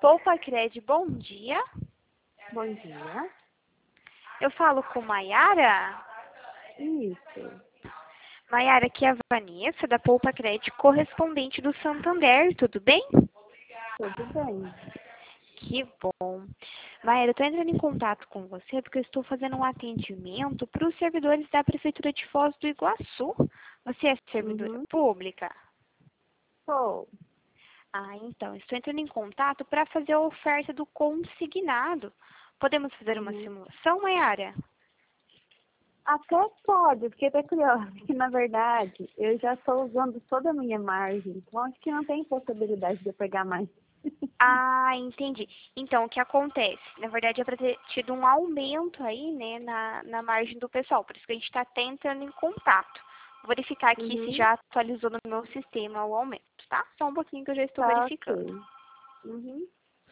Poupa Cred, bom dia. Bom dia. Eu falo com Maiara. Isso. Maiara, aqui é a Vanessa, da Poupa Cred, correspondente do Santander, tudo bem? Tudo bem. Que bom. Maiara, eu estou entrando em contato com você porque eu estou fazendo um atendimento para os servidores da Prefeitura de Foz do Iguaçu. Você é servidora pública? Sou. Ah, então, estou entrando em contato para fazer a oferta do consignado. Podemos fazer uma simulação, Maiara? Até pode, fiquei até curiosa, que na verdade eu já estou usando toda a minha margem, então acho que não tem possibilidade de eu pegar mais. Ah, entendi. Então, o que acontece? Na verdade, é para ter tido um aumento aí, né, na margem do pessoal. Por isso que a gente está até entrando em contato. Vou verificar aqui se já atualizou no meu sistema o aumento, tá? Só um pouquinho que eu já estou Tá, verificando. ok. Uhum.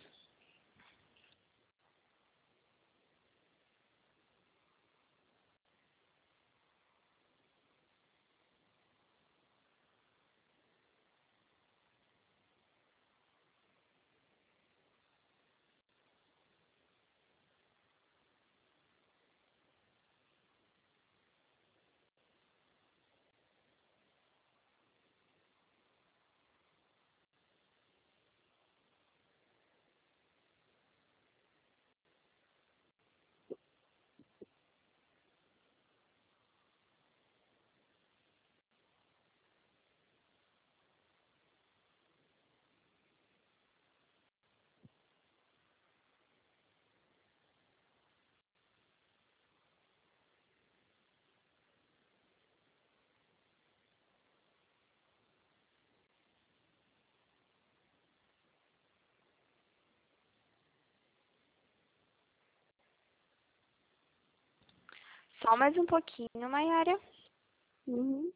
Só mais um pouquinho, Maiara. Uhum.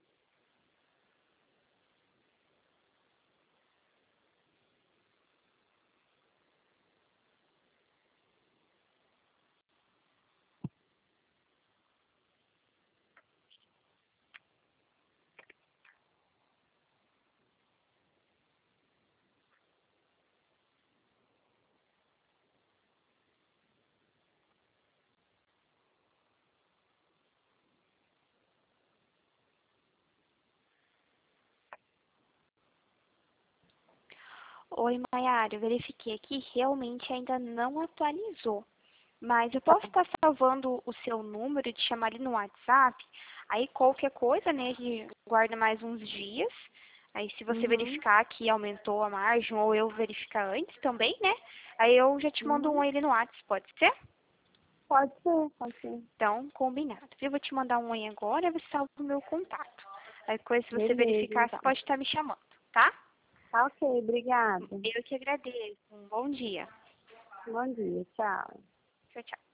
Oi, Maiara, eu verifiquei aqui, realmente ainda não atualizou. Mas eu posso estar salvando o seu número e te chamar ali no WhatsApp. Aí qualquer coisa, né, a gente guarda mais uns dias. Aí se você verificar que aumentou a margem ou eu verificar antes também, né? Aí eu já te mando um ele no WhatsApp, pode ser? Pode ser, pode ser. Então, combinado. Eu vou te mandar um oi agora e você salva o meu contato. Aí coisa, se você Beleza, verificar, você então. pode estar me chamando, tá? Tá, ok, obrigada. Eu que agradeço. Um bom dia. Bom dia, tchau. Tchau, tchau.